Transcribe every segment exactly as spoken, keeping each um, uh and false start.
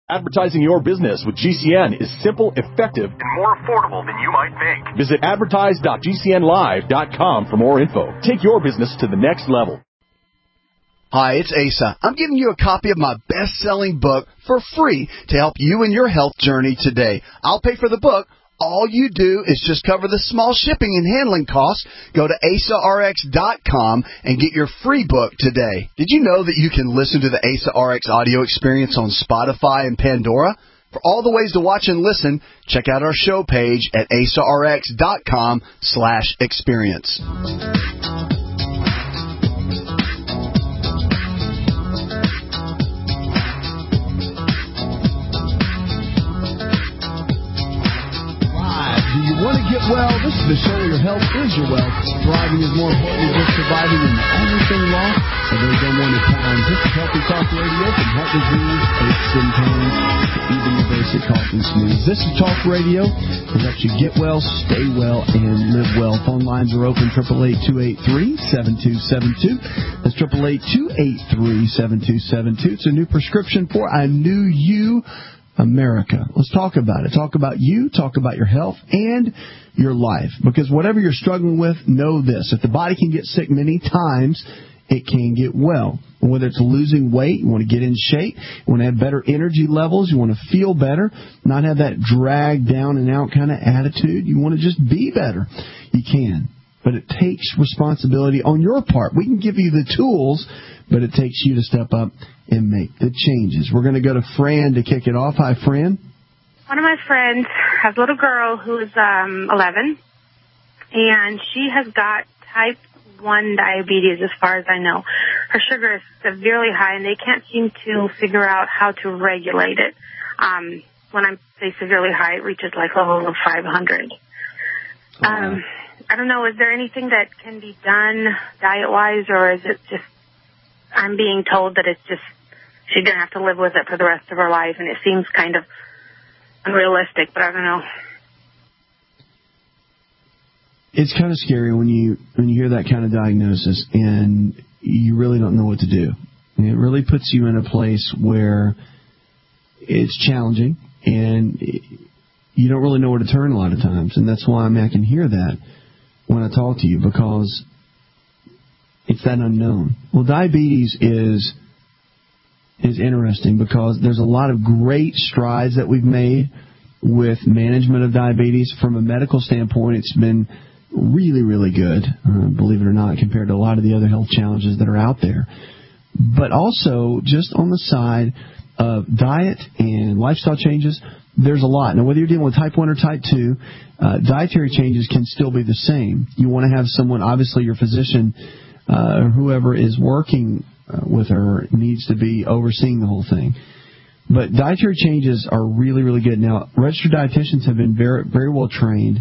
Advertising your business with G C N is simple, effective, and more affordable than you might think. Visit advertise dot g c n live dot com for more info. Take your business to the next level. Hi, it's Asa. I'm giving you a copy of my best-selling book for free to help you in your health journey today. I'll pay for the book. All you do is just cover the small shipping and handling costs. Go to asa r x dot com and get your free book today. Did you know that you can listen to the Asa R X audio experience on Spotify and Pandora? For all the ways to watch and listen, check out our show page at asa r x dot com slash experience. You want to get well? This is the show where your health is your wealth. Thriving is more important than just surviving, and the only thing wrong are those unwanted times. This is Healthy Talk Radio from heart disease, aches and pains, even your basic cough and sneeze. This is Talk Radio that helps you get well, stay well, and live well. Phone lines are open, eight eight eight, two eight three, seven two seven two. That's eight eight eight, two eight three, seven two seven two. It's a new prescription for a new you. America. Let's talk about it. Talk about you, talk about your health and your life. Because whatever you're struggling with, know this. If the body can get sick many times, it can get well. Whether it's losing weight, you want to get in shape, you want to have better energy levels, you want to feel better, not have that drag down and out kind of attitude. You want to just be better. You can. But it takes responsibility on your part. We can give you the tools, but it takes you to step up and make the changes. We're going to go to Fran to kick it off. Hi, Fran. One of my friends has a little girl who is um, eleven, and she has got type one diabetes as far as I know. Her sugar is severely high, and they can't seem to figure out how to regulate it. Um, when I say severely high, it reaches like level of five hundred. Oh, wow. Um, I don't know, is there anything that can be done diet-wise, or is it just I'm being told that it's just she's going to have to live with it for the rest of her life, and it seems kind of unrealistic, but I don't know. It's kind of scary when you when you hear that kind of diagnosis and you really don't know what to do. And it really puts you in a place where it's challenging and you don't really know where to turn a lot of times. And that's why I mean, I can hear that when I talk to you, because it's that unknown. Well, diabetes is is interesting because there's a lot of great strides that we've made with management of diabetes. From a medical standpoint, it's been really, really good, uh, believe it or not, compared to a lot of the other health challenges that are out there. But also, just on the side of diet and lifestyle changes, there's a lot. Now, whether you're dealing with type one or type two, uh, dietary changes can still be the same. You want to have someone, obviously your physician, uh, whoever is working uh, with her needs to be overseeing the whole thing. But dietary changes are really, really good. Now, registered dietitians have been very, very well trained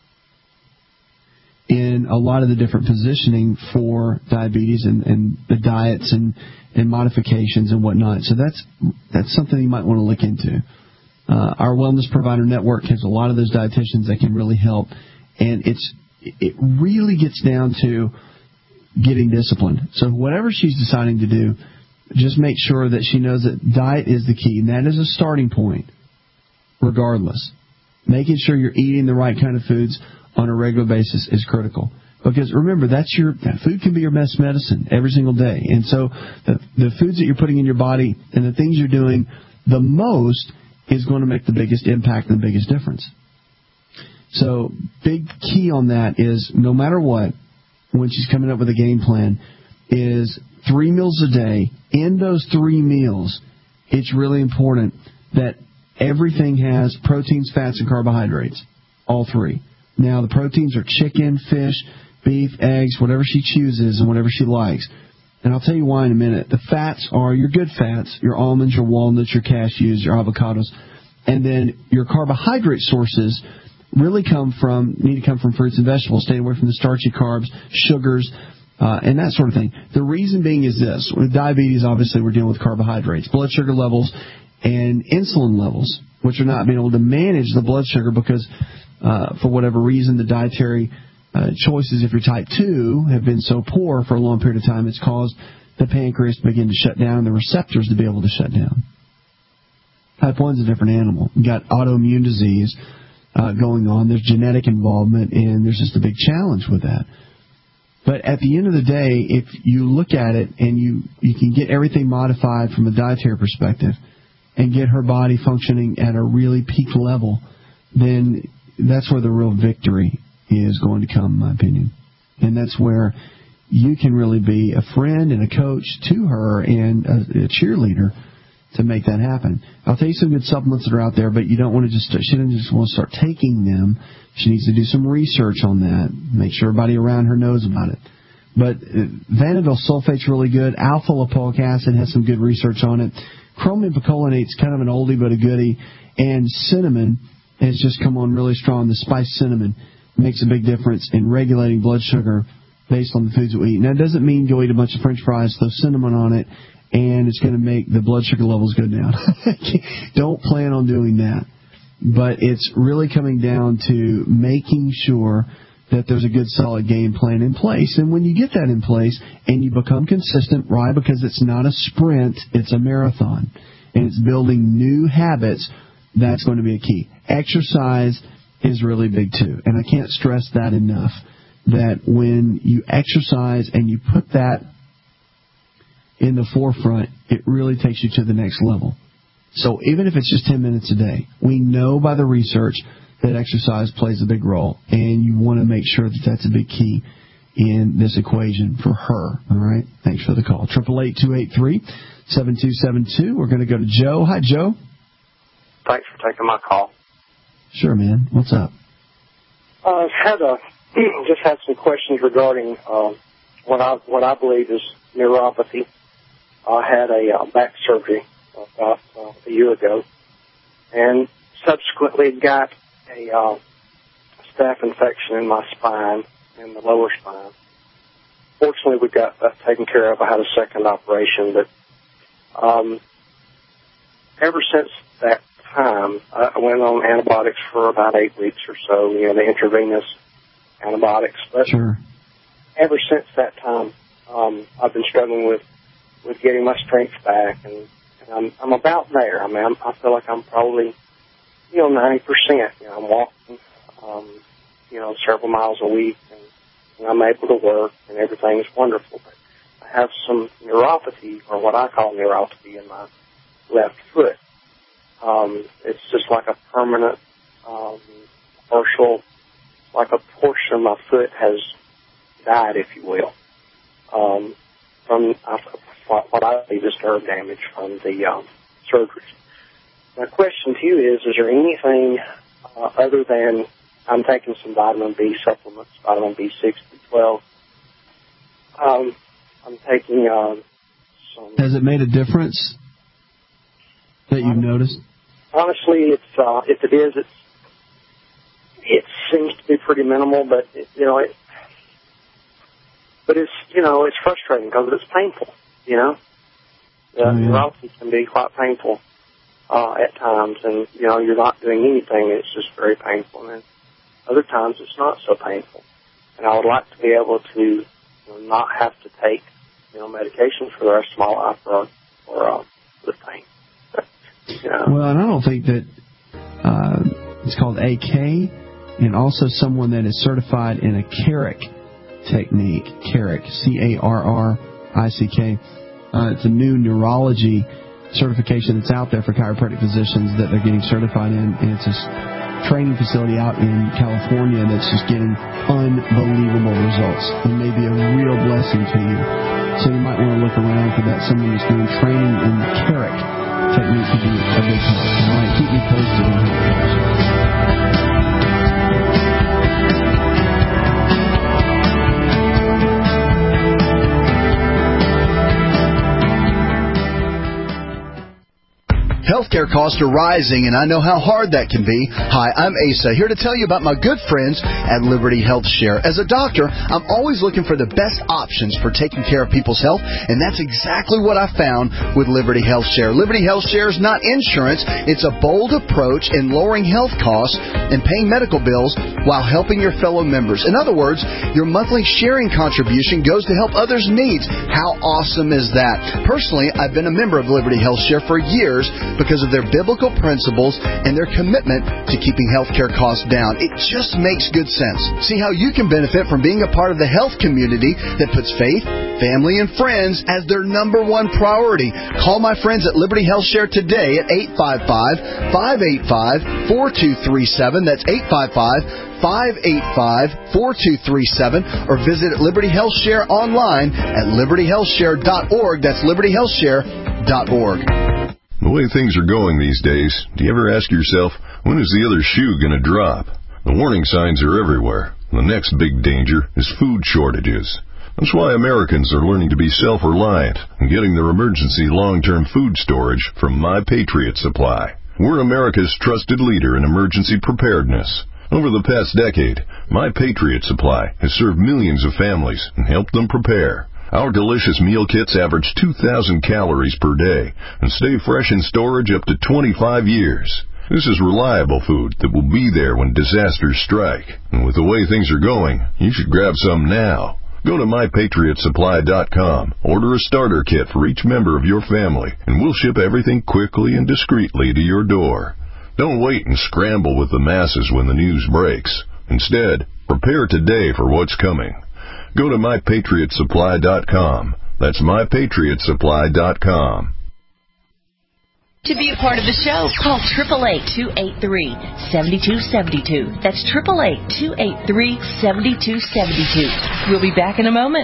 in a lot of the different positioning for diabetes and, and the diets and, and modifications and whatnot. So that's that's something you might want to look into. Uh, our Wellness Provider Network has a lot of those dietitians that can really help. And it's it really gets down to getting disciplined. So whatever she's deciding to do, just make sure that she knows that diet is the key. And that is a starting point, regardless. Making sure you're eating the right kind of foods on a regular basis is critical. Because remember, that's your that food can be your best medicine every single day. And so the, the foods that you're putting in your body and the things you're doing the most is going to make the biggest impact and the biggest difference. So big key on that is no matter what, when she's coming up with a game plan, is three meals a day. In those three meals, it's really important that everything has proteins, fats, and carbohydrates, all three. Now, the proteins are chicken, fish, beef, eggs, whatever she chooses and whatever she likes. And I'll tell you why in a minute. The fats are your good fats, your almonds, your walnuts, your cashews, your avocados. And then your carbohydrate sources really come from, need to come from fruits and vegetables. Stay away from the starchy carbs, sugars, uh, and that sort of thing. The reason being is this. With diabetes, obviously, we're dealing with carbohydrates, blood sugar levels, and insulin levels, which are not being able to manage the blood sugar because Uh, for whatever reason, the dietary uh, choices, if you're type two, have been so poor for a long period of time, it's caused the pancreas to begin to shut down and the receptors to be able to shut down. Type one is a different animal. You got autoimmune disease uh, going on. There's genetic involvement, and there's just a big challenge with that. But at the end of the day, if you look at it and you, you can get everything modified from a dietary perspective and get her body functioning at a really peak level, then that's where the real victory is going to come, in my opinion. And that's where you can really be a friend and a coach to her and a, a cheerleader to make that happen. I'll tell you some good supplements that are out there, but you don't want to just, she doesn't just want to start taking them. She needs to do some research on that, make sure everybody around her knows about it. But uh, Vanadyl sulfate's really good. Alpha lipoic acid has some good research on it. Chromium picolinate's kind of an oldie but a goodie. And cinnamon has just come on really strong. The spiced cinnamon makes a big difference in regulating blood sugar based on the foods that we eat. Now, it doesn't mean go eat a bunch of French fries, throw cinnamon on it, and it's going to make the blood sugar levels go down. Don't plan on doing that. But it's really coming down to making sure that there's a good, solid game plan in place. And when you get that in place and you become consistent, right, because it's not a sprint, it's a marathon, and it's building new habits, that's going to be a key. Exercise is really big, too. And I can't stress that enough, that when you exercise and you put that in the forefront, it really takes you to the next level. So even if it's just ten minutes a day, we know by the research that exercise plays a big role, and you want to make sure that that's a big key in this equation for her. All right? Thanks for the call. eight eight eight, two eight three, seven two seven two. We're going to go to Joe. Hi, Joe. Thanks for taking my call. Sure, man. What's up? Uh, I've had a, just had some questions regarding uh, what I what I believe is neuropathy. I had a uh, back surgery about uh, a year ago, and subsequently got a uh, staph infection in my spine, in the lower spine. Fortunately, we got that taken care of. I had a second operation, but um, ever since that time, I went on antibiotics for about eight weeks or so, you know, the intravenous antibiotics. But sure. Ever since that time, um, I've been struggling with, with getting my strength back, and, and I'm, I'm about there. I mean, I'm, I feel like I'm probably, you know, ninety percent. You know, I'm walking, um, you know, several miles a week, and, and I'm able to work, and everything's wonderful. But I have some neuropathy, or what I call neuropathy, in my left foot. Um, it's just like a permanent, um, partial, like a portion of my foot has died, if you will, um, from uh, what I believe is nerve damage from the um, surgery. My question to you is, is there anything uh, other than I'm taking some vitamin B supplements, vitamin B six, B twelve. Um, I'm taking uh, some... Has it made a difference that you've um, noticed? Honestly, it's uh, if it is, it's it seems to be pretty minimal, but it, you know, it, but it's you know, it's frustrating because it's painful. You know, the oh, yeah. neuropathy can be quite painful uh, at times, and you know, you're not doing anything; it's just very painful. And other times, it's not so painful. And I would like to be able to you know, not have to take you know medication for the rest of my life for for uh, the pain. Yeah. Well, and I don't think that uh, it's called A K, and also someone that is certified in a Carrick technique, Carrick, C A R R I C K. Uh, it's a new neurology certification that's out there for chiropractic physicians that they're getting certified in, and it's a training facility out in California that's just getting unbelievable results and may be a real blessing to you. So you might want to look around for that. Someone who's doing training in Carrick technique could be a big help. All right, keep me posted on how it goes. Healthcare costs are rising, and I know how hard that can be. Hi, I'm Asa, here to tell you about my good friends at Liberty Health Share. As a doctor, I'm always looking for the best options for taking care of people's health, and that's exactly what I found with Liberty Health Share. Liberty Health Share is not insurance. It's a bold approach in lowering health costs and paying medical bills while helping your fellow members. In other words, your monthly sharing contribution goes to help others' needs. How awesome is that? Personally, I've been a member of Liberty Health Share for years because because of their biblical principles and their commitment to keeping healthcare costs down. It just makes good sense. See how you can benefit from being a part of the health community that puts faith, family, and friends as their number one priority. Call my friends at Liberty Health Share today at eight five five, five eight five, four two three seven. That's eight five five, five eight five, four two three seven, or visit Liberty Health Share online at liberty health share dot org. That's liberty health share dot org. The way things are going these days, do you ever ask yourself, when is the other shoe going to drop? The warning signs are everywhere. The next big danger is food shortages. That's why Americans are learning to be self-reliant and getting their emergency long-term food storage from My Patriot Supply. We're America's trusted leader in emergency preparedness. Over the past decade, My Patriot Supply has served millions of families and helped them prepare. Our delicious meal kits average two thousand calories per day and stay fresh in storage up to twenty-five years. This is reliable food that will be there when disasters strike. And with the way things are going, you should grab some now. Go to my patriot supply dot com, order a starter kit for each member of your family, and we'll ship everything quickly and discreetly to your door. Don't wait and scramble with the masses when the news breaks. Instead, prepare today for what's coming. Go to my patriot supply dot com. That's my patriot supply dot com. To be a part of the show, call eight eight eight, two eight three, seven two seven two. That's eight eight eight, two eight three, seven two seven two. We'll be back in a moment.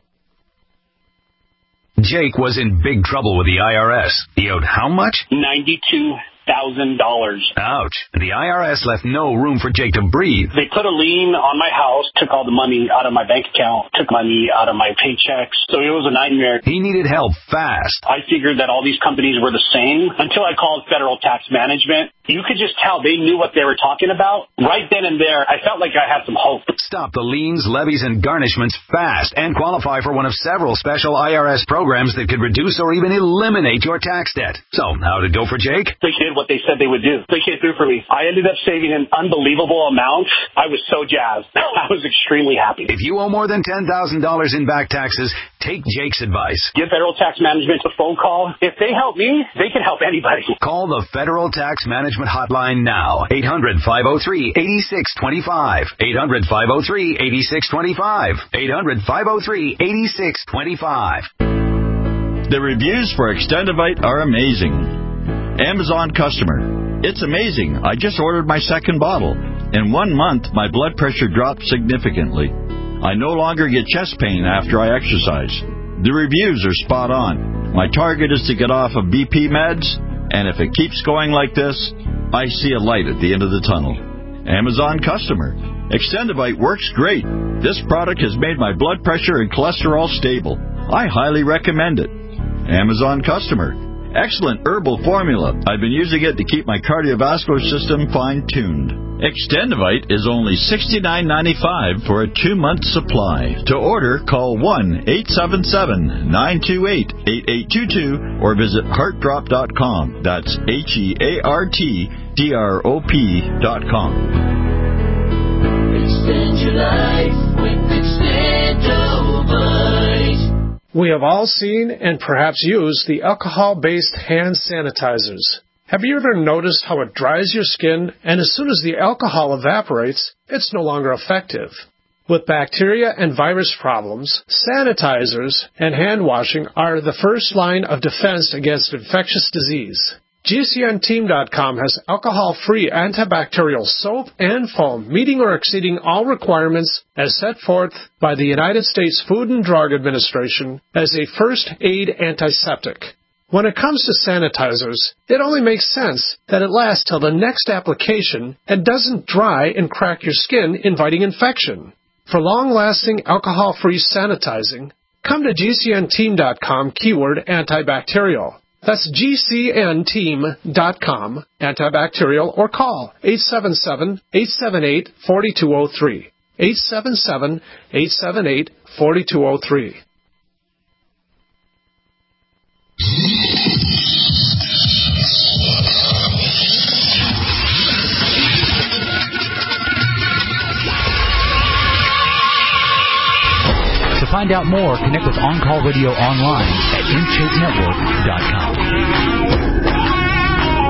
Jake was in big trouble with the I R S. He owed how much? ninety-two thousand dollars. Ouch. The I R S left no room for Jake to breathe. They put a lien on my house, took all the money out of my bank account, took money out of my paychecks. So it was a nightmare. He needed help fast. I figured that all these companies were the same until I called Federal Tax Management. You could just tell they knew what they were talking about. Right then and there, I felt like I had some hope. Stop the liens, levies, and garnishments fast and qualify for one of several special I R S programs that could reduce or even eliminate your tax debt. So, how'd it go for Jake? They did what they said they would do. They came through for me. I ended up saving an unbelievable amount. I was so jazzed. I was extremely happy. If you owe more than ten thousand dollars in back taxes, take Jake's advice. Give Federal Tax Management a phone call. If they help me, they can help anybody. Call the Federal Tax Management Hotline now. eight hundred, five oh three, eight six two five. eight hundred, five oh three, eight six two five. eight hundred, five oh three, eight six two five. The reviews for Extendivite are amazing. Amazon customer. It's amazing. I just ordered my second bottle. In one month, my blood pressure dropped significantly. I no longer get chest pain after I exercise. The reviews are spot on. My target is to get off of B P meds, and if it keeps going like this, I see a light at the end of the tunnel. Amazon customer. Extendivite works great. This product has made my blood pressure and cholesterol stable. I highly recommend it. Amazon customer. Excellent herbal formula. I've been using it to keep my cardiovascular system fine-tuned. Extendivite is only sixty-nine ninety-five for a two-month supply. To order, call one eight seven seven, nine two eight, eight eight two two or visit heart drop dot com. That's H E A R T D R O P dot com. Extend your life with Extendivite. We have all seen and perhaps used the alcohol-based hand sanitizers. Have you ever noticed how it dries your skin, and as soon as the alcohol evaporates, it's no longer effective? With bacteria and virus problems, sanitizers and hand washing are the first line of defense against infectious disease. G C N team dot com has alcohol-free antibacterial soap and foam, meeting or exceeding all requirements as set forth by the United States Food and Drug Administration as a first aid antiseptic. When it comes to sanitizers, it only makes sense that it lasts till the next application and doesn't dry and crack your skin, inviting infection. For long-lasting alcohol-free sanitizing, come to G C N team dot com keyword antibacterial. That's G C N team dot com, antibacterial, or call eight seven seven, eight seven eight, four two zero three. eight seven seven, eight seven eight, four two zero three. To find out more, connect with On Call Radio online at in shape network dot com.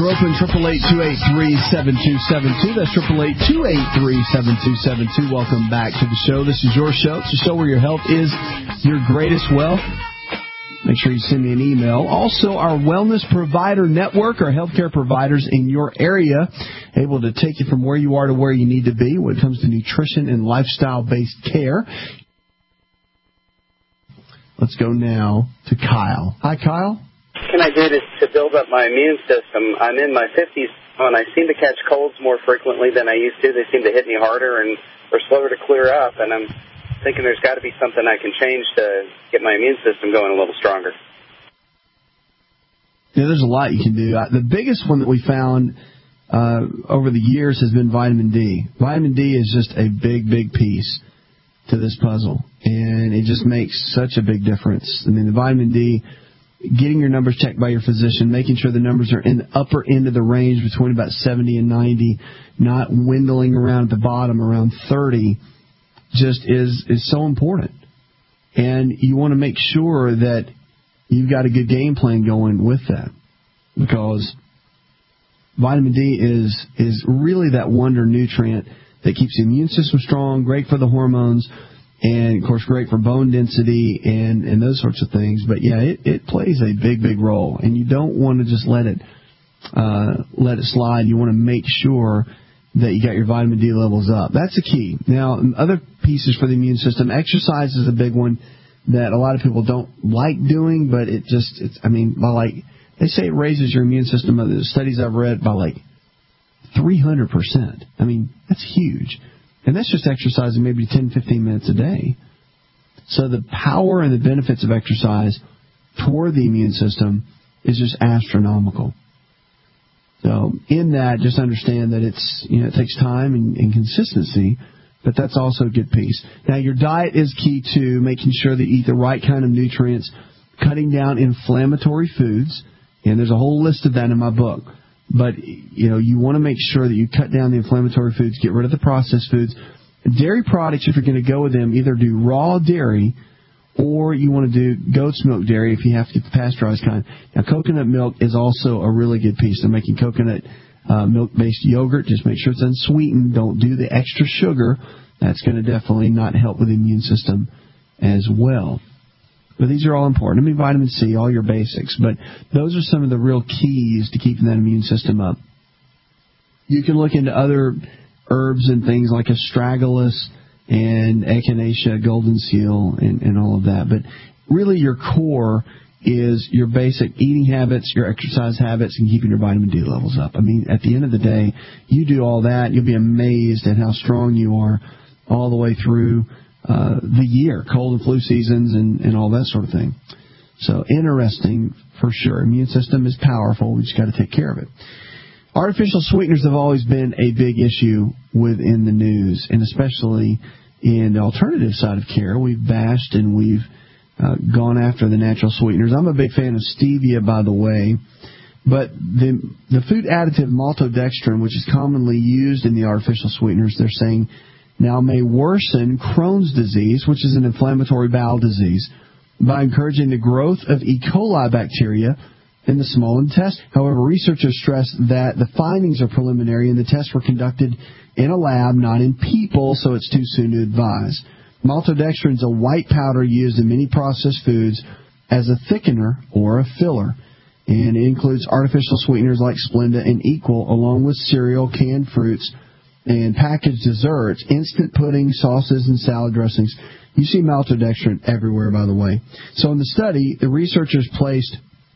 are open, eight eight eight, two eight three, seven two seven two. That's eight eight eight, two eight three, seven two seven two. Welcome back to the show. This is your show. It's a show where your health is your greatest wealth. Make sure you send me an email. Also, our Wellness Provider Network, our healthcare providers in your area, able to take you from where you are to where you need to be when it comes to nutrition and lifestyle-based care. Let's go now to Kyle. Hi, Kyle. What can I do to, to build up my immune system? I'm in my fifties, and I seem to catch colds more frequently than I used to. They seem to hit me harder and are slower to clear up, and I'm thinking there's got to be something I can change to get my immune system going a little stronger. Yeah, there's a lot you can do. The biggest one that we found uh, over the years has been vitamin D. Vitamin D is just a big, big piece to this puzzle, and it just makes such a big difference. I mean, the vitamin D, getting your numbers checked by your physician, making sure the numbers are in the upper end of the range between about seventy and ninety, not dwindling around at the bottom around thirty, just is, is so important. And you want to make sure that you've got a good game plan going with that, because vitamin D is is really that wonder nutrient that keeps the immune system strong, great for the hormones, and, of course, great for bone density and, and those sorts of things. But, yeah, it, it plays a big, big role, and you don't want to just let it uh, let it slide. You want to make sure that you got your vitamin D levels up. That's the key. Now, other pieces for the immune system, exercise is a big one that a lot of people don't like doing, but it just, it's, I mean, by like, they say it raises your immune system, the studies I've read, by like three hundred percent. I mean, that's huge. And that's just exercising maybe ten, fifteen minutes a day. So the power and the benefits of exercise toward the immune system is just astronomical. So in that, just understand that it's, you know, it takes time and, and consistency, but that's also a good piece. Now, your diet is key too, making sure that you eat the right kind of nutrients, cutting down inflammatory foods, and there's a whole list of that in my book. But, you know, you want to make sure that you cut down the inflammatory foods, get rid of the processed foods. Dairy products, if you're going to go with them, either do raw dairy or you want to do goat's milk dairy if you have to get the pasteurized kind. Now, coconut milk is also a really good piece. They're making coconut uh, milk-based yogurt. Just make sure it's unsweetened. Don't do the extra sugar. That's going to definitely not help with the immune system as well. But these are all important. I mean, vitamin C, all your basics. But those are some of the real keys to keeping that immune system up. You can look into other herbs and things like astragalus and echinacea, golden seal, and, and all of that. But really your core is your basic eating habits, your exercise habits, and keeping your vitamin D levels up. I mean, at the end of the day, you do all that, you'll be amazed at how strong you are all the way through uh, the year, cold and flu seasons and, and all that sort of thing. So interesting for sure. Immune system is powerful. We just got to take care of it. Artificial sweeteners have always been a big issue within the news, and especially in the alternative side of care. We've bashed and we've uh, gone after the natural sweeteners. I'm a big fan of stevia, by the way, but the the food additive maltodextrin, which is commonly used in the artificial sweeteners, they're saying now may worsen Crohn's disease, which is an inflammatory bowel disease, by encouraging the growth of E. coli bacteria in the small intestine. However, researchers stress that the findings are preliminary and the tests were conducted in a lab, not in people, so it's too soon to advise. Maltodextrin is a white powder used in many processed foods as a thickener or a filler, and it includes artificial sweeteners like Splenda and Equal, along with cereal, canned fruits, and packaged desserts, instant pudding, sauces, and salad dressings. You see maltodextrin everywhere, by the way. So in the study, the researchers placed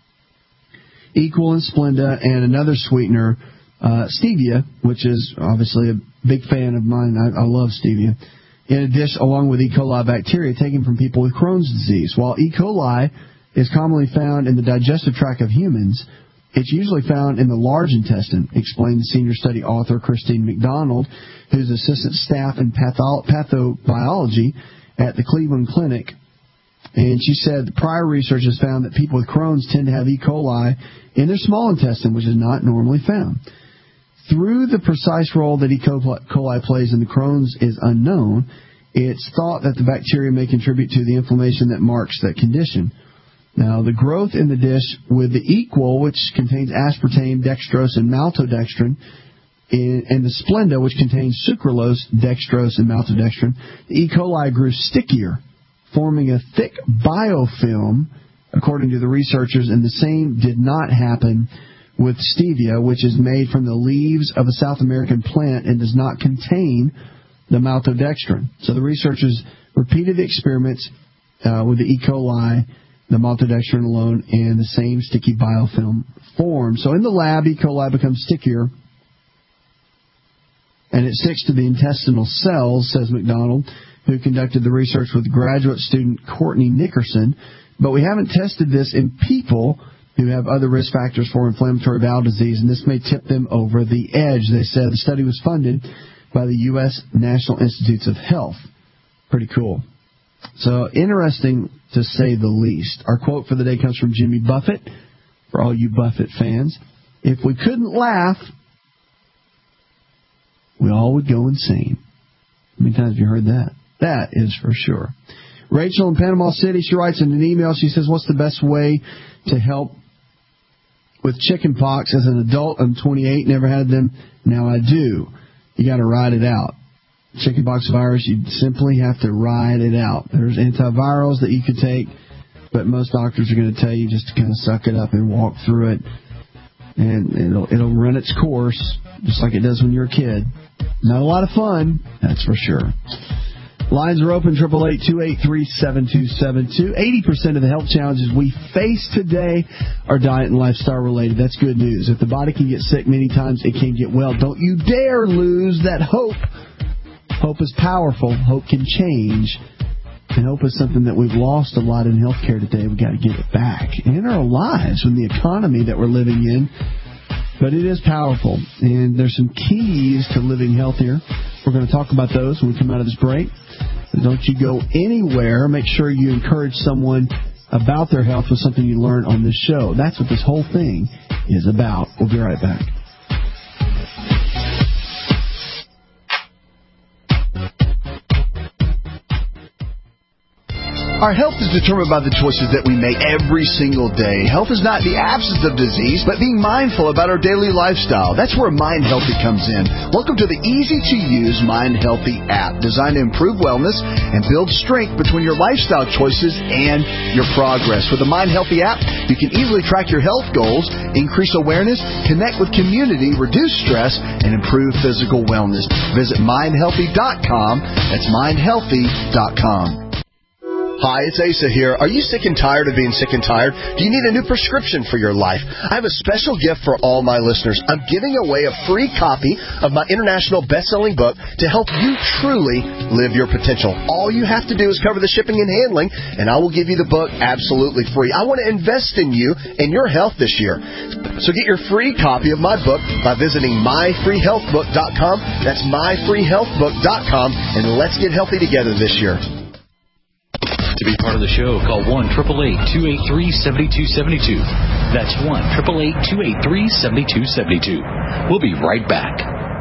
Equal and Splenda and another sweetener, uh, stevia, which is obviously a big fan of mine. I, I love stevia. In a dish along with E. coli bacteria taken from people with Crohn's disease. While E. coli is commonly found in the digestive tract of humans, it's usually found in the large intestine, explained the senior study author Christine McDonald, who's assistant staff in patho- pathobiology at the Cleveland Clinic. And she said the prior research has found that people with Crohn's tend to have E. coli in their small intestine, which is not normally found. Through the precise role that E. coli plays in the Crohn's is unknown, it's thought that the bacteria may contribute to the inflammation that marks that condition. Now, the growth in the dish with the Equal, which contains aspartame, dextrose, and maltodextrin, and the Splenda, which contains sucralose, dextrose, and maltodextrin, the E. coli grew stickier, forming a thick biofilm, according to the researchers, and the same did not happen with stevia, which is made from the leaves of a South American plant and does not contain the maltodextrin. So the researchers repeated the experiments uh, with the E. coli, the maltodextrin alone, and the same sticky biofilm formed. So in the lab, E. coli becomes stickier, and it sticks to the intestinal cells, says McDonald, who conducted the research with graduate student Courtney Nickerson. But we haven't tested this in people who have other risk factors for inflammatory bowel disease, and this may tip them over the edge. They said the study was funded by the U S National Institutes of Health. Pretty cool. So interesting, to say the least. Our quote for the day comes from Jimmy Buffett, for all you Buffett fans. If we couldn't laugh, we all would go insane. How many times have you heard that? That is for sure. Rachel in Panama City, she writes in an email, she says, what's the best way to help with chicken pox? As an adult, I'm twenty-eight, never had them. Now I do. You got to ride it out. Chickenpox virus, you simply have to ride it out. There's antivirals that you could take, but most doctors are going to tell you just to kind of suck it up and walk through it, and it'll it'll run its course just like it does when you're a kid. Not a lot of fun, that's for sure. Lines are open, eight eight eight, two eight three, seven two seven two. eighty percent of the health challenges we face today are diet and lifestyle related. That's good news. If the body can get sick many times, it can get well. Don't you dare lose that hope. Hope is powerful. Hope can change. And hope is something that we've lost a lot in healthcare today. We've got to get it back in our lives, in the economy that we're living in. But it is powerful, and there's some keys to living healthier. We're going to talk about those when we come out of this break. So don't you go anywhere. Make sure you encourage someone about their health with something you learn on this show. That's what this whole thing is about. We'll be right back. Our health is determined by the choices that we make every single day. Health is not the absence of disease, but being mindful about our daily lifestyle. That's where Mind Healthy comes in. Welcome to the easy-to-use Mind Healthy app, designed to improve wellness and build strength between your lifestyle choices and your progress. With the Mind Healthy app, you can easily track your health goals, increase awareness, connect with community, reduce stress, and improve physical wellness. Visit mind healthy dot com. That's mind healthy dot com. Hi, it's Asa here. Are you sick and tired of being sick and tired? Do you need a new prescription for your life? I have a special gift for all my listeners. I'm giving away a free copy of my international best-selling book to help you truly live your potential. All you have to do is cover the shipping and handling, and I will give you the book absolutely free. I want to invest in you and your health this year. So get your free copy of my book by visiting my free health book dot com. That's my free health book dot com, and let's get healthy together this year. To be part of the show, call one eight eight eight, two eight three, seven two seven two. That's one eight eight eight, two eight three, seven two seven two. We'll be right back.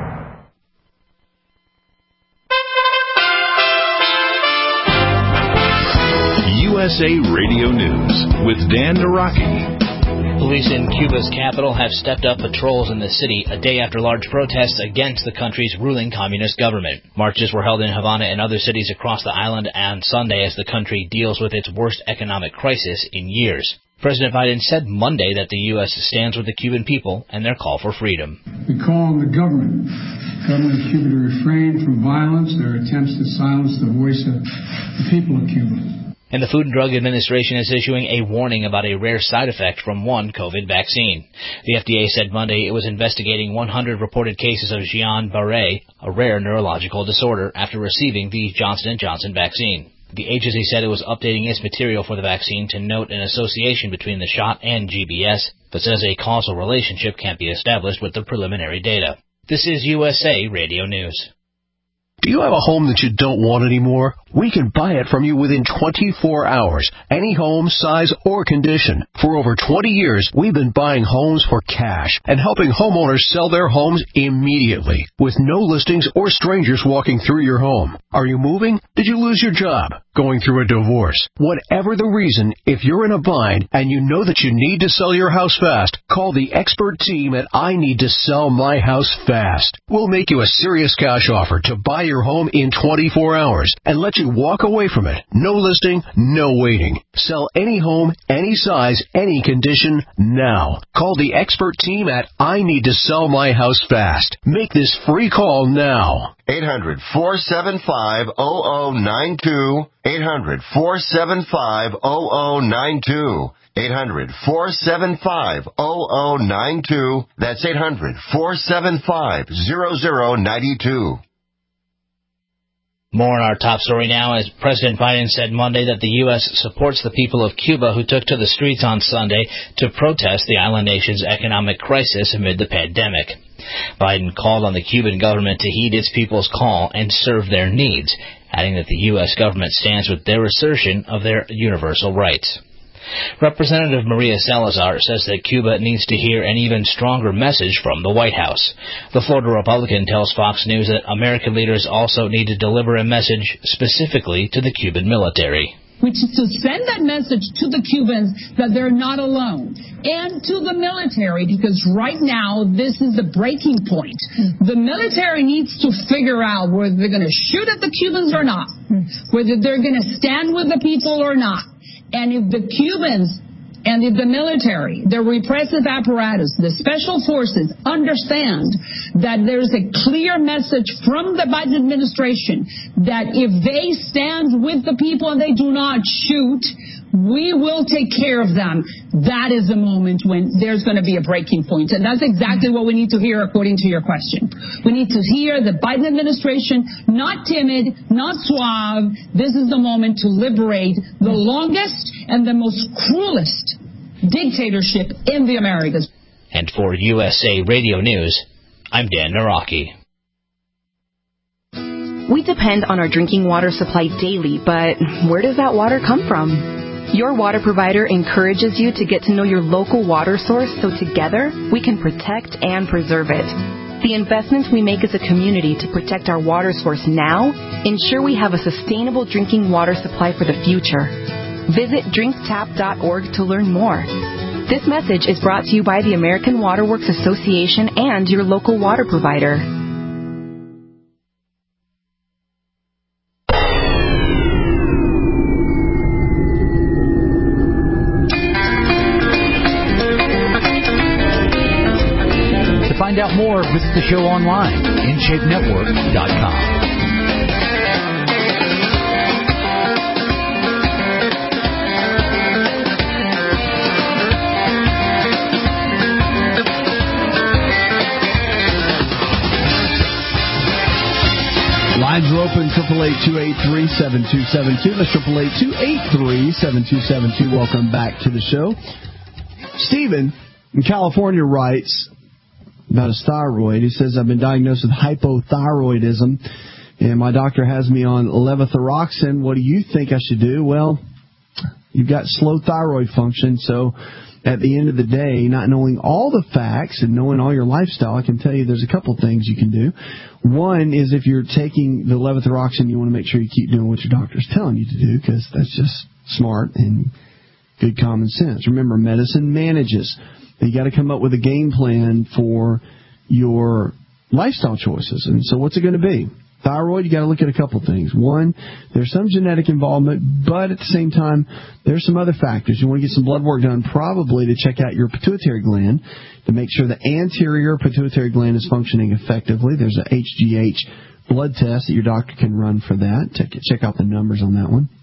U S A Radio News with Dan Naraki. Police in Cuba's capital have stepped up patrols in the city a day after large protests against the country's ruling communist government. Marches were held in Havana and other cities across the island on Sunday as the country deals with its worst economic crisis in years. President Biden said Monday that the U S stands with the Cuban people and their call for freedom. We call on the government, the government of Cuba, to refrain from violence, their attempts to silence the voice of the people of Cuba. And the Food and Drug Administration is issuing a warning about a rare side effect from one COVID vaccine. The F D A said Monday it was investigating one hundred reported cases of Guillain-Barré, a rare neurological disorder, after receiving the Johnson and Johnson vaccine. The agency said it was updating its material for the vaccine to note an association between the shot and G B S, but says a causal relationship can't be established with the preliminary data. This is U S A Radio News. Do you have a home that you don't want anymore? We can buy it from you within twenty-four hours. Any home, size, or condition. For over twenty years, we've been buying homes for cash and helping homeowners sell their homes immediately with no listings or strangers walking through your home. Are you moving? Did you lose your job? going through a divorce. Whatever the reason, if you're in a bind and you know that you need to sell your house fast, call the expert team at I Need to Sell My House Fast. We'll make you a serious cash offer to buy your home in twenty-four hours and let you walk away from it. No listing, no waiting. Sell any home, any size, any condition, now. Call the expert team at I Need to Sell My House Fast. Make this free call now. eight hundred, four seven five, zero zero nine two. eight hundred, four seven five, zero zero nine two. eight hundred, four seven five, zero zero nine two. That's eight hundred, four seven five, zero zero nine two. More on our top story now, as President Biden said Monday that the U S supports the people of Cuba who took to the streets on Sunday to protest the island nation's economic crisis amid the pandemic. Biden called on the Cuban government to heed its people's call and serve their needs, adding that the U S government stands with their assertion of their universal rights. Representative Maria Salazar says that Cuba needs to hear an even stronger message from the White House. The Florida Republican tells Fox News that American leaders also need to deliver a message specifically to the Cuban military. Which is to send that message to the Cubans that they're not alone, and to the military, because right now this is the breaking point. The military needs to figure out whether they're going to shoot at the Cubans or not, whether they're going to stand with the people or not. And if the Cubans and if the military, the repressive apparatus, the special forces understand that there's a clear message from the Biden administration that if they stand with the people and they do not shoot, we will take care of them. That is the moment when there's going to be a breaking point. And that's exactly what we need to hear according to your question. We need to hear the Biden administration, not timid, not suave. This is the moment to liberate the longest and the most cruelest dictatorship in the Americas. And for U S A Radio News, I'm Dan Naraki. We depend on our drinking water supply daily, but where does that water come from? Your water provider encourages you to get to know your local water source so together we can protect and preserve it. The investments we make as a community to protect our water source now ensure we have a sustainable drinking water supply for the future. Visit drink tap dot org to learn more. This message is brought to you by the American Water Works Association and your local water provider. To find out more, visit the show online, in shape network dot com. Lines are open, triple eight, two eight three, seven two seven two. That's triple eight, two eight three, seven two seven two. Welcome back to the show. Stephen in California writes about his thyroid. He says, I've been diagnosed with hypothyroidism, and my doctor has me on levothyroxine. What do you think I should do? Well, you've got slow thyroid function, so at the end of the day, not knowing all the facts and knowing all your lifestyle, I can tell you there's a couple things you can do. One is if you're taking the levothyroxine, you want to make sure you keep doing what your doctor's telling you to do, because that's just smart and good common sense. Remember, medicine manages. You got to come up with a game plan for your lifestyle choices. And so what's it going to be? Thyroid, you got to look at a couple things. One, there's some genetic involvement, but at the same time, there's some other factors. You want to get some blood work done, probably to check out your pituitary gland to make sure the anterior pituitary gland is functioning effectively. There's a H G H blood test that your doctor can run for that. Check, check out the numbers on that one.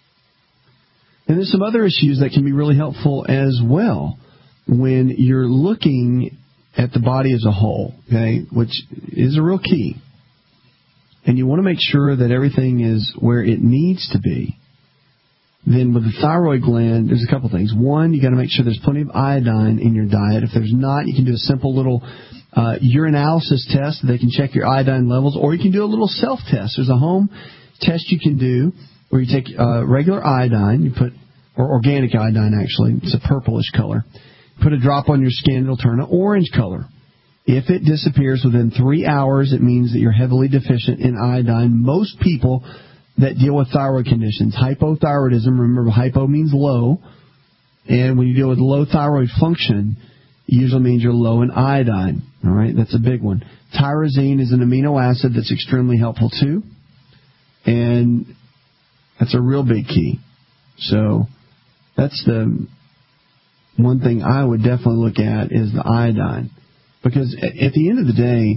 And there's some other issues that can be really helpful as well when you're looking at the body as a whole, okay, which is a real key. And you want to make sure that everything is where it needs to be. Then with the thyroid gland, there's a couple things. One, you got to make sure there's plenty of iodine in your diet. If there's not, you can do a simple little uh, urinalysis test. They can check your iodine levels, or you can do a little self-test. There's a home test you can do where you take uh, regular iodine, you put, or organic iodine actually, it's a purplish color. Put a drop on your skin, it'll turn an orange color. If it disappears within three hours, it means that you're heavily deficient in iodine. Most people that deal with thyroid conditions. Hypothyroidism, remember hypo means low, and when you deal with low thyroid function, it usually means you're low in iodine. All right, that's a big one. Tyrosine is an amino acid that's extremely helpful too, and that's a real big key. So that's the one thing I would definitely look at is the iodine, because at the end of the day,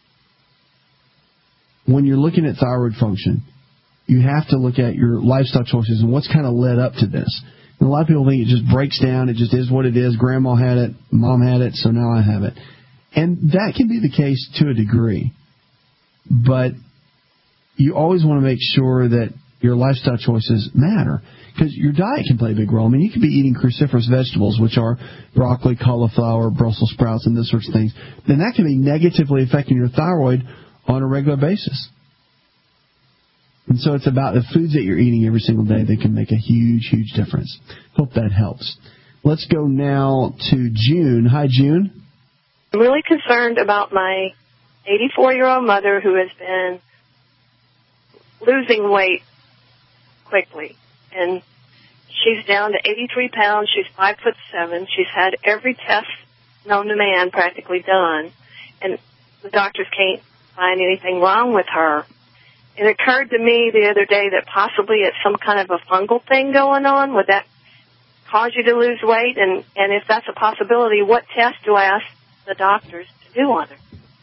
when you're looking at thyroid function, you have to look at your lifestyle choices and what's kind of led up to this. And a lot of people think it just breaks down, it just is what it is. Grandma had it, Mom had it, so now I have it. And that can be the case to a degree. But you always want to make sure that your lifestyle choices matter, because your diet can play a big role. I mean, you could be eating cruciferous vegetables, which are broccoli, cauliflower, Brussels sprouts, and those sorts of things. Then that can be negatively affecting your thyroid on a regular basis. And so it's about the foods that you're eating every single day that can make a huge, huge difference. Hope that helps. Let's go now to June. Hi, June. I'm really concerned about my eighty-four-year-old mother who has been losing weight quickly. And she's down to eighty-three pounds. She's five foot seven. She's had every test known to man practically done. And the doctors can't find anything wrong with her. It occurred to me the other day that possibly it's some kind of a fungal thing going on. Would that cause you to lose weight? And, and if that's a possibility, what test do I ask the doctors to do on her?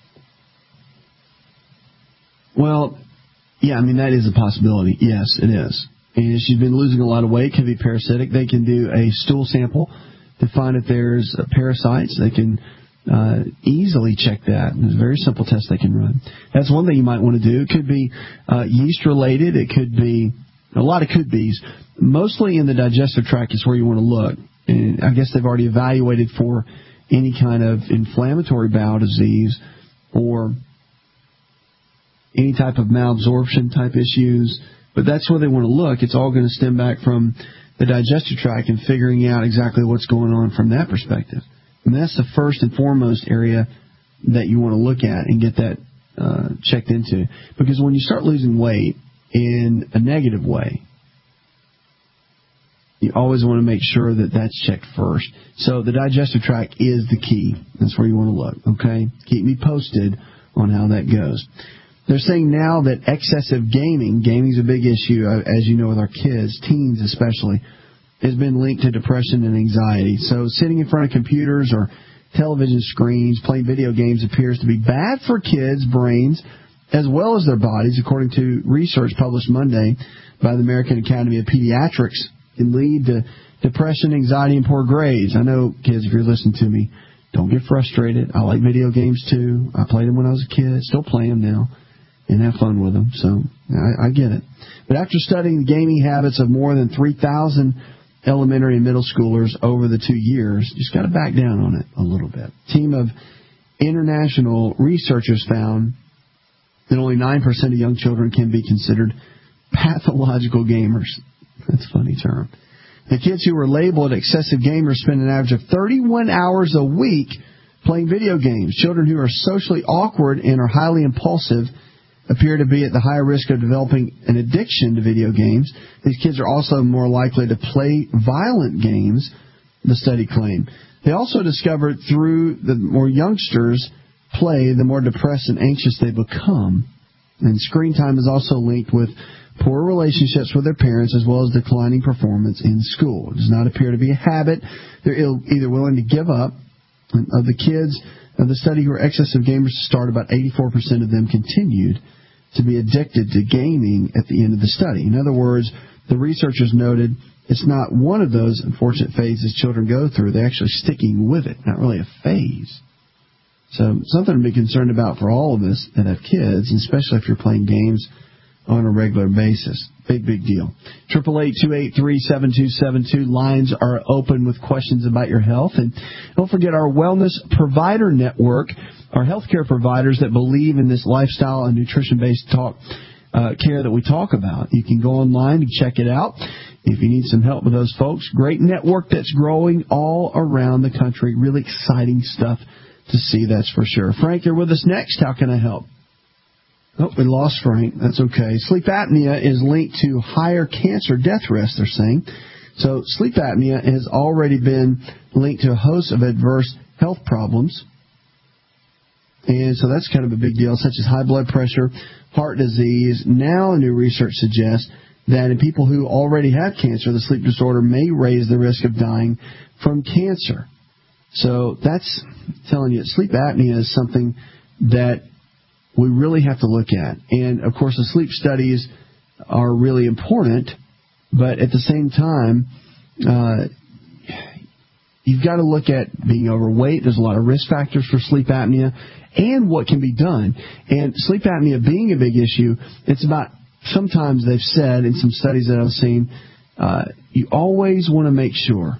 Well, yeah, I mean, that is a possibility. Yes, it is. And if she's been losing a lot of weight, could be parasitic. They can do a stool sample to find if there's parasites. They can uh, easily check that. There's a very simple test they can run. That's one thing you might want to do. It could be uh, yeast-related. It could be a lot of could be's. Mostly in the digestive tract is where you want to look. And I guess they've already evaluated for any kind of inflammatory bowel disease or any type of malabsorption type issues. But that's where they want to look. It's all going to stem back from the digestive tract and figuring out exactly what's going on from that perspective. And that's the first and foremost area that you want to look at and get that uh, checked into. Because when you start losing weight in a negative way, you always want to make sure that that's checked first. So the digestive tract is the key. That's where you want to look, okay? Keep me posted on how that goes. They're saying now that excessive gaming, gaming is a big issue, as you know, with our kids, teens especially, has been linked to depression and anxiety. So sitting in front of computers or television screens, playing video games appears to be bad for kids' brains as well as their bodies, according to research published Monday by the American Academy of Pediatrics. Can lead to depression, anxiety, and poor grades. I know, kids, if you're listening to me, don't get frustrated. I like video games, too. I played them when I was a kid. Still play them now and have fun with them. So I, I get it. But after studying the gaming habits of more than three thousand elementary and middle schoolers over the two years, just got to back down on it a little bit. A team of international researchers found that only nine percent of young children can be considered pathological gamers. That's a funny term. The kids who were labeled excessive gamers spend an average of thirty-one hours a week playing video games. Children who are socially awkward and are highly impulsive appear to be at the higher risk of developing an addiction to video games. These kids are also more likely to play violent games, the study claimed. They also discovered through the more youngsters play, the more depressed and anxious they become. And screen time is also linked with poor relationships with their parents as well as declining performance in school. It does not appear to be a habit. They're either willing to give up. Of the kids of the study who were excessive gamers to start, about eighty-four percent of them continued to be addicted to gaming at the end of the study. In other words, the researchers noted it's not one of those unfortunate phases children go through. They're actually sticking with it, not really a phase. So something to be concerned about for all of us that have kids, especially if you're playing games on a regular basis. Big, big deal. eight eight eight, two eight three, seven two seven two. Lines are open with questions about your health. And don't forget our Wellness Provider Network, our healthcare providers that believe in this lifestyle and nutrition-based talk uh, care that we talk about. You can go online and check it out if you need some help with those folks. Great network that's growing all around the country. Really exciting stuff to see, that's for sure. Frank, you're with us next. How can I help? Oh, we lost Frank. That's okay. Sleep apnea is linked to higher cancer death risk, they're saying. So sleep apnea has already been linked to a host of adverse health problems. And so that's kind of a big deal, such as high blood pressure, heart disease. Now new research suggests that in people who already have cancer, the sleep disorder may raise the risk of dying from cancer. So that's telling you sleep apnea is something that we really have to look at. And, of course, the sleep studies are really important, but at the same time, uh, you've got to look at being overweight. There's a lot of risk factors for sleep apnea and what can be done. And sleep apnea being a big issue, it's about, sometimes they've said in some studies that I've seen, uh, you always want to make sure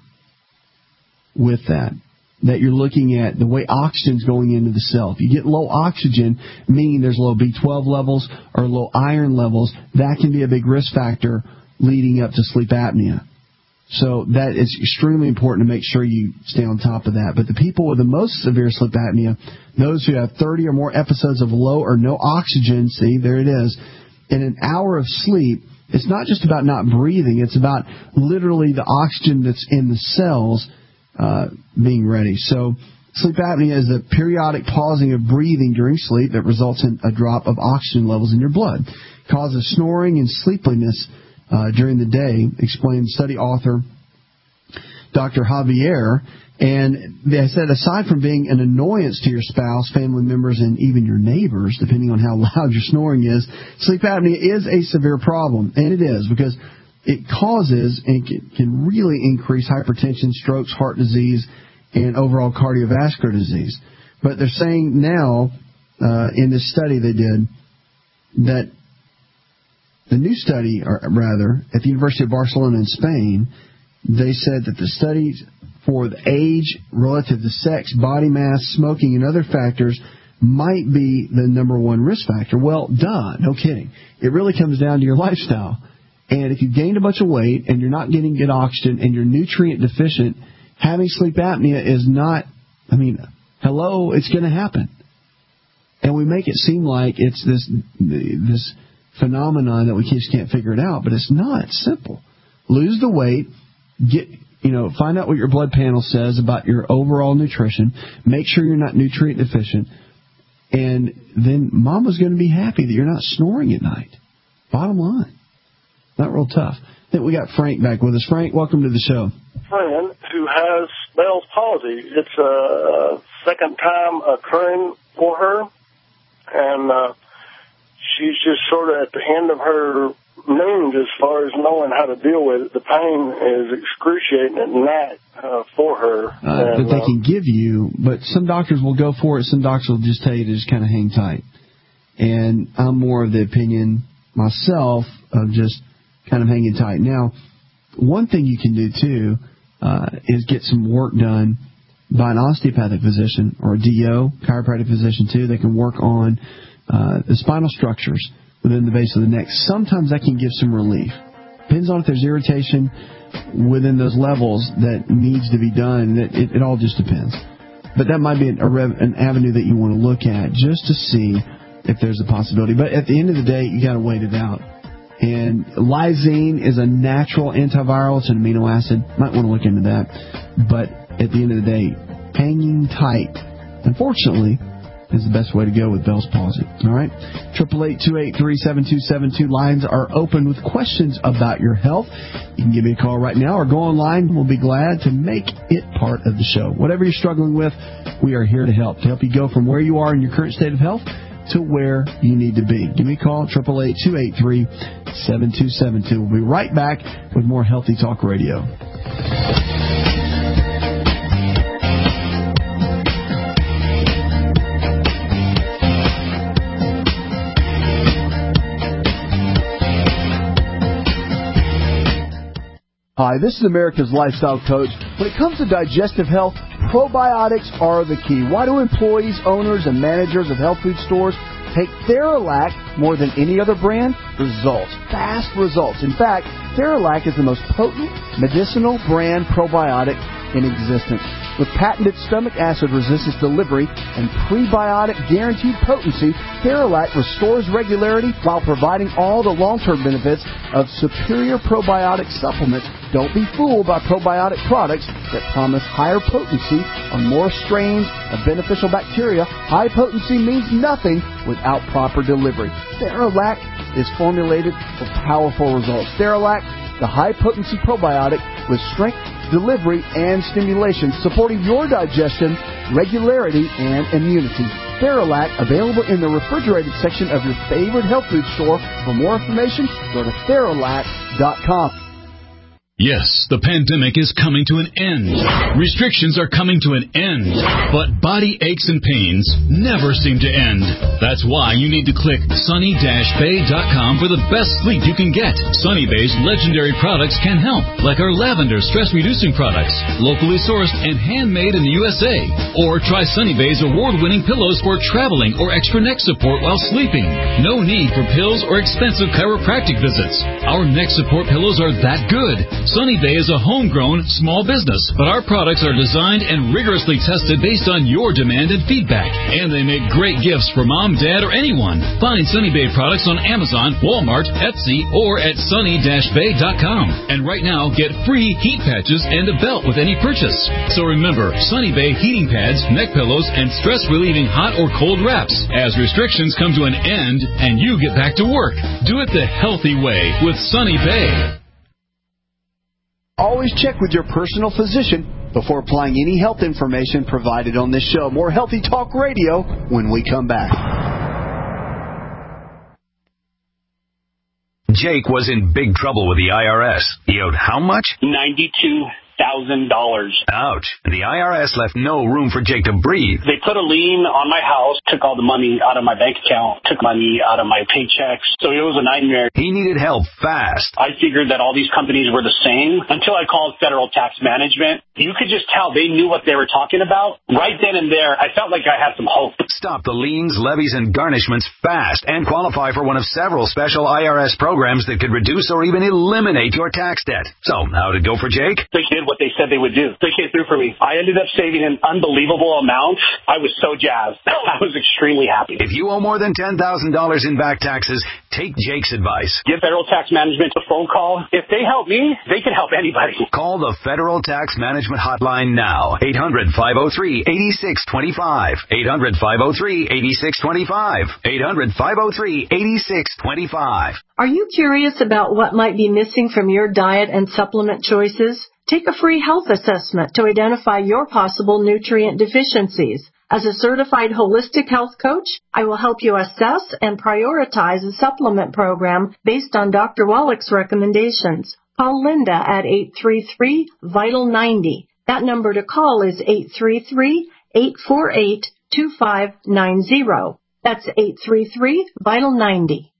with that, that you're looking at the way oxygen's going into the cell. If you get low oxygen, meaning there's low B twelve levels or low iron levels, that can be a big risk factor leading up to sleep apnea. So that is extremely important to make sure you stay on top of that. But the people with the most severe sleep apnea, those who have thirty or more episodes of low or no oxygen, see, there it is, in an hour of sleep, it's not just about not breathing. It's about literally the oxygen that's in the cells uh, being ready. So sleep apnea is a periodic pausing of breathing during sleep that results in a drop of oxygen levels in your blood. It causes snoring and sleepiness uh, during the day, explained study author Doctor Javier. And they said aside from being an annoyance to your spouse, family members, and even your neighbors, depending on how loud your snoring is, sleep apnea is a severe problem. And it is, because it causes and can really increase hypertension, strokes, heart disease, and overall cardiovascular disease. But they're saying now, uh, in this study they did, that the new study, or rather, at the University of Barcelona in Spain, they said that the studies for the age relative to sex, body mass, smoking, and other factors might be the number one risk factor. Well, duh, no kidding. It really comes down to your lifestyle. And if you've gained a bunch of weight and you're not getting good oxygen and you're nutrient deficient, having sleep apnea is not, I mean, hello, it's going to happen. And we make it seem like it's this this phenomenon that we just can't figure it out, but it's not. It's simple. Lose the weight, get, you know, find out what your blood panel says about your overall nutrition, make sure you're not nutrient deficient, and then mama's going to be happy that you're not snoring at night. Bottom line. Not real tough. I think we got Frank back with us. Frank, welcome to the show. Friend who has Bell's palsy. It's a second time occurring for her, and uh, she's just sort of at the end of her means as far as knowing how to deal with it. The pain is excruciating at night uh, for her. Uh, and, that they uh, can give you, but some doctors will go for it. Some doctors will just tell you to just kind of hang tight. And I'm more of the opinion myself of just kind of hanging tight. Now, one thing you can do, too, uh, is get some work done by an osteopathic physician or a D O, chiropractic physician, too. They can work on uh, the spinal structures within the base of the neck. Sometimes that can give some relief. Depends on if there's irritation within those levels that needs to be done. It, it, it all just depends. But that might be an, a rev, an avenue that you want to look at just to see if there's a possibility. But at the end of the day, you got to wait it out. And lysine is a natural antiviral. It's an amino acid. Might want to look into that. But at the end of the day, hanging tight, unfortunately, is the best way to go with Bell's palsy. All right? triple eight, two eight three, seven two seven two. Lines are open with questions about your health. You can give me a call right now or go online. We'll be glad to make it part of the show. Whatever you're struggling with, we are here to help. To help you go from where you are in your current state of health to where you need to be. Give me a call, triple eight, two eight three, seven two seven two. We'll be right back with more Healthy Talk Radio. Hi, this is America's Lifestyle Coach. When it comes to digestive health, probiotics are the key. Why do employees, owners, and managers of health food stores take Theralac more than any other brand? Results. Fast results. In fact, Theralac is the most potent medicinal brand probiotic in existence. With patented stomach acid resistance delivery and prebiotic guaranteed potency, Theralac restores regularity while providing all the long-term benefits of superior probiotic supplements. Don't be fooled by probiotic products that promise higher potency on more strains of beneficial bacteria. High potency means nothing without proper delivery. Theralac is formulated for powerful results. Theralac, the high-potency probiotic with strength, delivery, and stimulation, supporting your digestion, regularity, and immunity. Theralac, available in the refrigerated section of your favorite health food store. For more information, go to Theralac dot com. Yes, the pandemic is coming to an end. Restrictions are coming to an end. But body aches and pains never seem to end. That's why you need to click Sunny Bay dot com for the best sleep you can get. Sunny Bay's legendary products can help, like our lavender stress-reducing products, locally sourced and handmade in the U S A. Or try Sunny Bay's award-winning pillows for traveling or extra neck support while sleeping. No need for pills or expensive chiropractic visits. Our neck support pillows are that good. Sunny Bay is a homegrown small business, but our products are designed and rigorously tested based on your demand and feedback. And they make great gifts for mom, dad, or anyone. Find Sunny Bay products on Amazon, Walmart, Etsy, or at Sunny Bay dot com. And right now, get free heat patches and a belt with any purchase. So remember, Sunny Bay heating pads, neck pillows, and stress-relieving hot or cold wraps. As restrictions come to an end and you get back to work, do it the healthy way with Sunny Bay. Always check with your personal physician before applying any health information provided on this show. More Healthy Talk Radio when we come back. Jake was in big trouble with the I R S. He owed how much? ninety-two thousand dollars. Ouch. The I R S left no room for Jake to breathe. They put a lien on my house, took all the money out of my bank account, took money out of my paychecks. So it was a nightmare. He needed help fast. I figured that all these companies were the same until I called Federal Tax Management. You could just tell they knew what they were talking about. Right then and there, I felt like I had some hope. Stop the liens, levies, and garnishments fast and qualify for one of several special I R S programs that could reduce or even eliminate your tax debt. So, how'd it go for Jake? They did what they said they would do. They came through for me. I ended up saving an unbelievable amount. I was so jazzed. I was extremely happy. If you owe more than ten thousand dollars in back taxes, take Jake's advice. Give Federal Tax Management a phone call. If they help me, they can help anybody. Call the Federal Tax Management Hotline now. eight hundred, five oh three, eight six two five. eight hundred, five oh three, eight six two five. eight hundred, five oh three, eight six two five. Are you curious about what might be missing from your diet and supplement choices? Take a free health assessment to identify your possible nutrient deficiencies. As a certified holistic health coach, I will help you assess and prioritize a supplement program based on Doctor Wallach's recommendations. Call Linda at eight three three, vital ninety. That number to call is eight three three, eight four eight, two five nine zero. That's eight three three, vital ninety.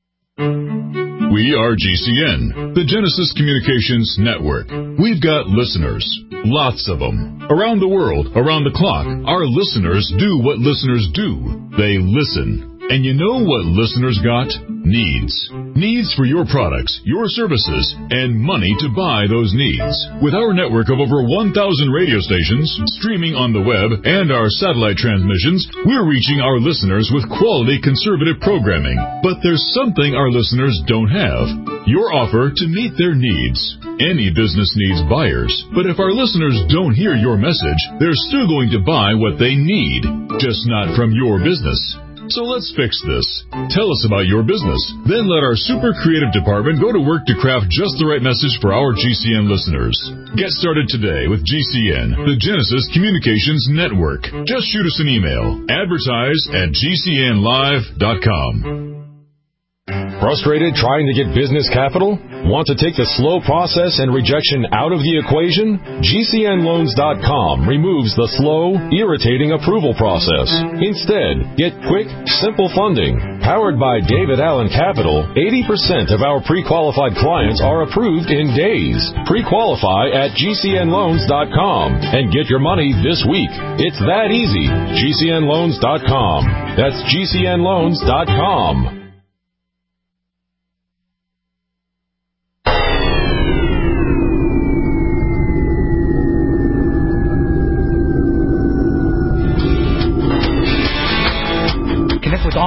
We are G C N, the Genesis Communications Network. We've got listeners, lots of them. Around the world, around the clock, our listeners do what listeners do. They listen. And you know what listeners got? Needs. Needs for your products, your services, and money to buy those needs. With our network of over one thousand radio stations, streaming on the web, and our satellite transmissions, we're reaching our listeners with quality conservative programming. But there's something our listeners don't have. Your offer to meet their needs. Any business needs buyers, but if our listeners don't hear your message, they're still going to buy what they need, just not from your business. So let's fix this. Tell us about your business. Then let our super creative department go to work to craft just the right message for our G C N listeners. Get started today with G C N, the Genesis Communications Network. Just shoot us an email. Advertise at G C N live dot com. Frustrated trying to get business capital? Want to take the slow process and rejection out of the equation? G C N loans dot com removes the slow, irritating approval process. Instead, get quick, simple funding. Powered by David Allen Capital, eighty percent of our pre-qualified clients are approved in days. Pre-qualify at G C N loans dot com and get your money this week. It's that easy. G C N loans dot com. That's G C N loans dot com.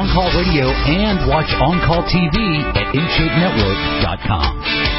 On Call Radio and watch On Call T V at in shape network dot com.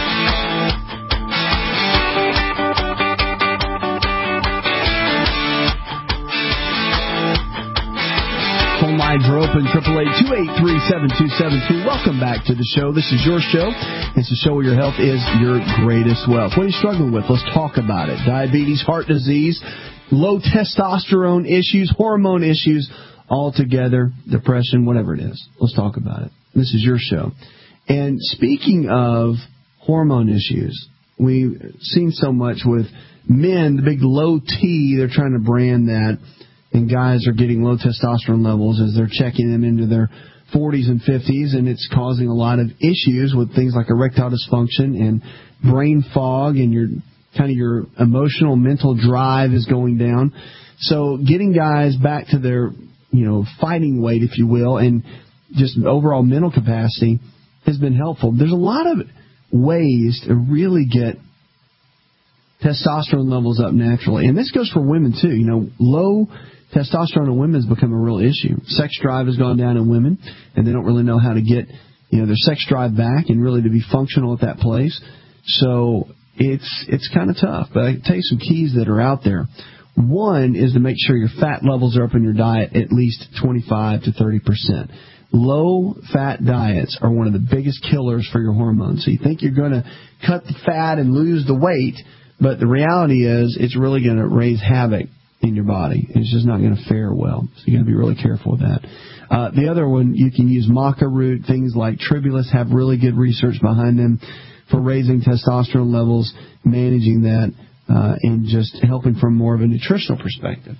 Phone lines are open, eight eight eight, two eight three, seven two seven two. Welcome back to the show. This is your show. It's a show where your health is your greatest wealth. What are you struggling with? Let's talk about it. Diabetes, heart disease, low testosterone issues, hormone issues, all together, depression, whatever it is. Let's talk about it. This is your show. And speaking of hormone issues, we've seen so much with men, the big low T, they're trying to brand that, and guys are getting low testosterone levels as they're checking them into their forties and fifties, and it's causing a lot of issues with things like erectile dysfunction and brain fog, and your kind of your emotional, mental drive is going down. So getting guys back to their, you know, fighting weight, if you will, and just overall mental capacity has been helpful. There's a lot of ways to really get testosterone levels up naturally, and this goes for women too. You know, low testosterone in women has become a real issue. Sex drive has gone down in women, and they don't really know how to get, you know, their sex drive back and really to be functional at that place. So it's it's kind of tough. But I can tell you some keys that are out there. One is to make sure your fat levels are up in your diet at least twenty-five to thirty percent. Low-fat diets are one of the biggest killers for your hormones. So you think you're going to cut the fat and lose the weight, but the reality is it's really going to raise havoc in your body. It's just not going to fare well. So you got to be really careful with that. Uh, the other one, you can use maca root. Things like Tribulus have really good research behind them for raising testosterone levels, managing that, uh, and just helping from more of a nutritional perspective.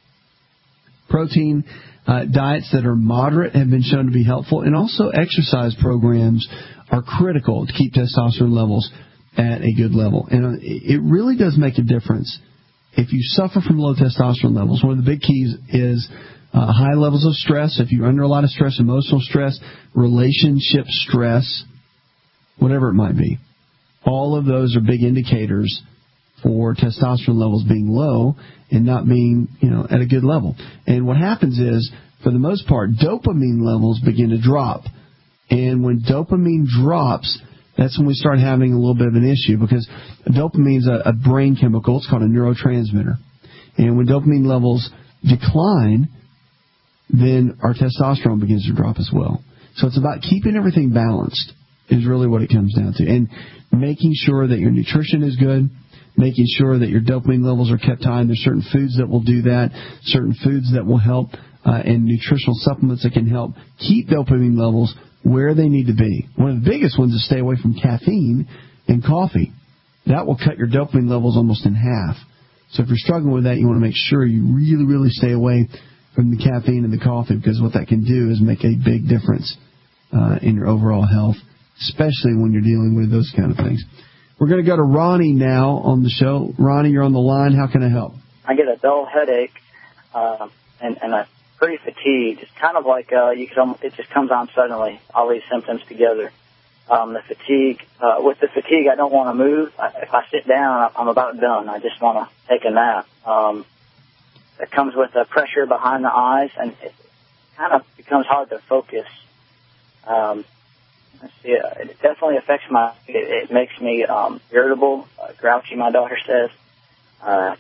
Protein uh, diets that are moderate have been shown to be helpful, and also exercise programs are critical to keep testosterone levels at a good level. And it really does make a difference. If you suffer from low testosterone levels, one of the big keys is uh, high levels of stress. If you're under a lot of stress, emotional stress, relationship stress, whatever it might be, all of those are big indicators for testosterone levels being low and not being, you know, at a good level. And what happens is, for the most part, dopamine levels begin to drop. And when dopamine drops, that's when we start having a little bit of an issue, because dopamine is a, a brain chemical. It's called a neurotransmitter. And when dopamine levels decline, then our testosterone begins to drop as well. So it's about keeping everything balanced is really what it comes down to. And making sure that your nutrition is good, making sure that your dopamine levels are kept high. And there's certain foods that will do that, certain foods that will help, uh, and nutritional supplements that can help keep dopamine levels where they need to be. One of the biggest ones is stay away from caffeine and coffee. That will cut your dopamine levels almost in half. So if you're struggling with that, you want to make sure you really, really stay away from the caffeine and the coffee, because what that can do is make a big difference uh, in your overall health, especially when you're dealing with those kind of things. We're going to go to Ronnie now on the show. Ronnie, you're on the line. How can I help? I get a dull headache uh, and, and I'm pretty fatigued. It's kind of like uh, you could almost, it just comes on suddenly, all these symptoms together. Um, the fatigue, uh, with the fatigue, I don't want to move. I, if I sit down, I'm about done. I just want to take a nap. Um, it comes with a pressure behind the eyes, and it kind of becomes hard to focus. Um, let's see, uh, it definitely affects my, it, it makes me um, irritable, uh, grouchy, my daughter says. Uh,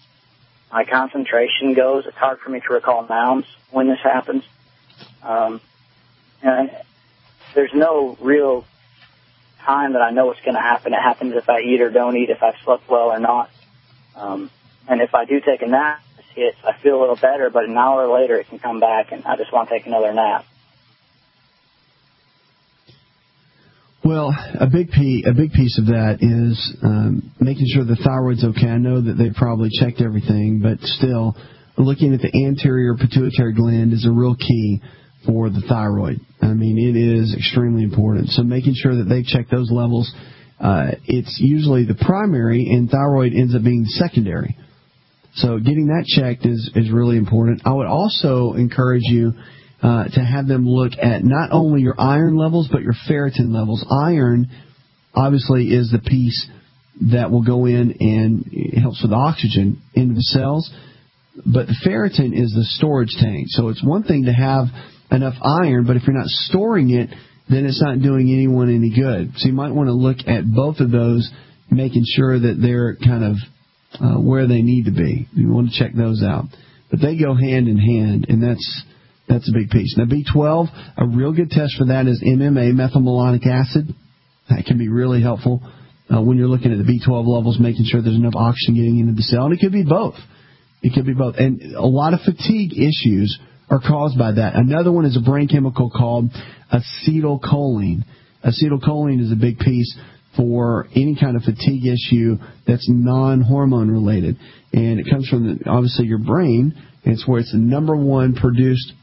my concentration goes. It's hard for me to recall nouns when this happens. Um, and there's no real time that I know what's going to happen. It happens if I eat or don't eat, if I've slept well or not. Um, and if I do take a nap, it, I feel a little better, but an hour later it can come back, and I just want to take another nap. Well, a big piece, a big piece of that is um, making sure the thyroid's okay. I know that they've probably checked everything, but still, looking at the anterior pituitary gland is a real key for the thyroid. I mean, it is extremely important. So making sure that they check those levels, uh, it's usually the primary, and thyroid ends up being the secondary. So getting that checked is, is really important. I would also encourage you uh, to have them look at not only your iron levels, but your ferritin levels. Iron, obviously, is the piece that will go in and it helps with oxygen into the cells. But the ferritin is the storage tank. So it's one thing to have enough iron, but if you're not storing it, then it's not doing anyone any good. So you might want to look at both of those, making sure that they're kind of uh, where they need to be. You want to check those out. But they go hand in hand, and that's that's a big piece. Now, B twelve, a real good test for that is M M A, methylmalonic acid. That can be really helpful uh, when you're looking at the B twelve levels, making sure there's enough oxygen getting into the cell. And it could be both. It could be both. And a lot of fatigue issues are caused by that. Another one is a brain chemical called acetylcholine. Acetylcholine is a big piece for any kind of fatigue issue that's non-hormone related. And it comes from, the, obviously, your brain. And it's where it's the number one produced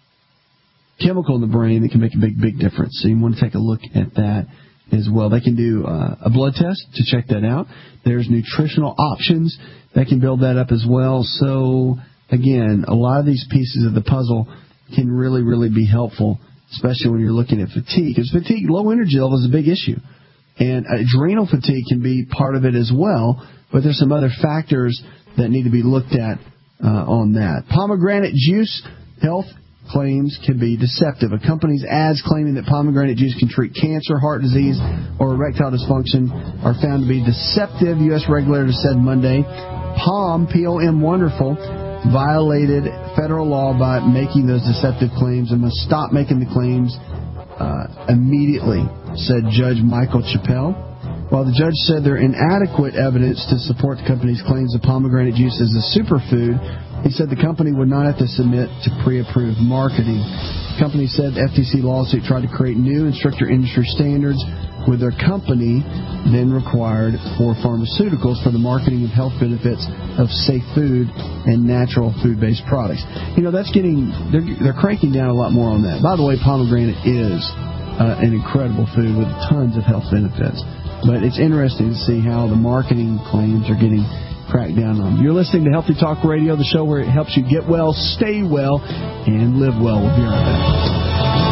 chemical in the brain that can make a big, big difference. So you want to take a look at that as well. They can do uh, a blood test to check that out. There's nutritional options that can build that up as well. So, again, a lot of these pieces of the puzzle can really, really be helpful, especially when you're looking at fatigue. Because fatigue, low energy level is a big issue. And adrenal fatigue can be part of it as well, but there's some other factors that need to be looked at uh, on that. Pomegranate juice health claims can be deceptive. A company's ads claiming that pomegranate juice can treat cancer, heart disease, or erectile dysfunction are found to be deceptive, U S regulators said Monday. POM, P O M Wonderful, violated federal law by making those deceptive claims and must stop making the claims uh, immediately, said Judge Michael Chappelle. While the judge said there are inadequate evidence to support the company's claims that pomegranate juice is a superfood, he said the company would not have to submit to pre-approved marketing. The company said the F T C lawsuit tried to create new and stricter industry standards with their company then required for pharmaceuticals for the marketing of health benefits of safe food and natural food-based products. You know, that's getting, they're, they're cranking down a lot more on that. By the way, pomegranate is uh, an incredible food with tons of health benefits. But it's interesting to see how the marketing claims are getting cracked down on. You're listening to Healthy Talk Radio, the show where it helps you get well, stay well, and live well. We'll be right back.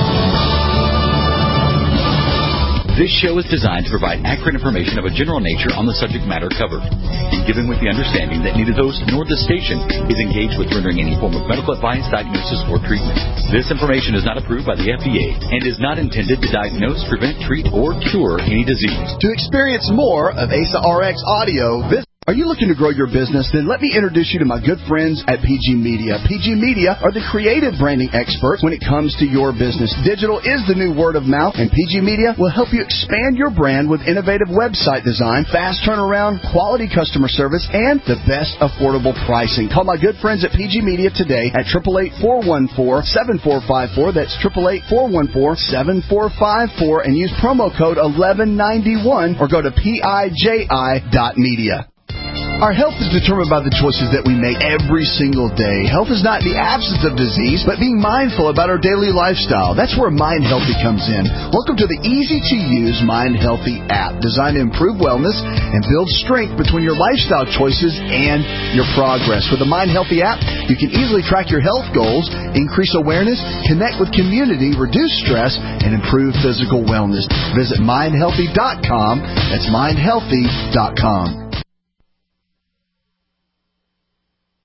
This show is designed to provide accurate information of a general nature on the subject matter covered, and given with the understanding that neither host nor the station is engaged with rendering any form of medical advice, diagnosis, or treatment. This information is not approved by the F D A and is not intended to diagnose, prevent, treat, or cure any disease. To experience more of A S A R X audio, visit. Are you looking to grow your business? Then let me introduce you to my good friends at P G Media. P G Media are the creative branding experts when it comes to your business. Digital is the new word of mouth, and P G Media will help you expand your brand with innovative website design, fast turnaround, quality customer service, and the best affordable pricing. Call my good friends at P G Media today at eight eight eight, four one four, seven four five four. That's eight eight eight, four one four, seven four five four, and use promo code eleven ninety-one or go to P I J I dot media. Our health is determined by the choices that we make every single day. Health is not the absence of disease, but being mindful about our daily lifestyle. That's where Mind Healthy comes in. Welcome to the easy-to-use Mind Healthy app, designed to improve wellness and build strength between your lifestyle choices and your progress. With the Mind Healthy app, you can easily track your health goals, increase awareness, connect with community, reduce stress, and improve physical wellness. Visit mind healthy dot com. That's mind healthy dot com.